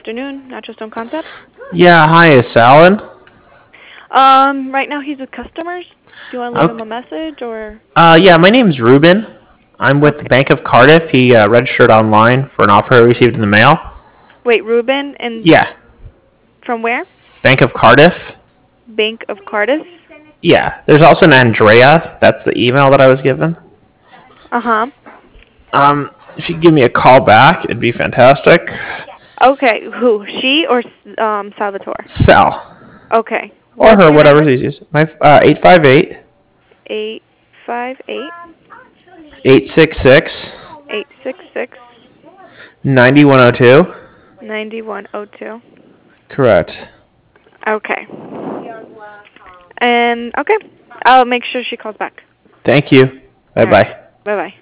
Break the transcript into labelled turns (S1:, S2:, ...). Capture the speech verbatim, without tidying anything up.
S1: afternoon, Natural Stone Concepts.
S2: Yeah, hi, is Salad?
S1: Um, right now he's with customers. Do you want to leave him
S2: Okay.
S1: a message or?
S2: Uh, yeah, my name's Ruben. I'm with the
S1: Okay.
S2: Bank of Cardiff. He uh, registered online for an offer he received in the mail.
S1: Wait, Ruben, and
S2: Yeah,
S1: from where?
S2: Bank of Cardiff.
S1: Bank of Cardiff.
S2: Yeah, there's also an Andrea. That's the email that I was given.
S1: Uh huh.
S2: Um, if you could give me a call back, it'd be fantastic.
S1: Okay, who? She or um Salvatore?
S2: Sal.
S1: Okay.
S2: Or
S1: What's
S2: her,
S1: your number?
S2: whatever's easiest. My uh, eight five eight,
S1: Eight five eight
S2: eight six six,
S1: eight six six
S2: nine one zero two.
S1: ninety one oh two.
S2: Correct.
S1: Okay. And okay, I'll make sure she calls back.
S2: Thank you.
S1: All right.
S2: Bye-bye.
S1: Bye bye.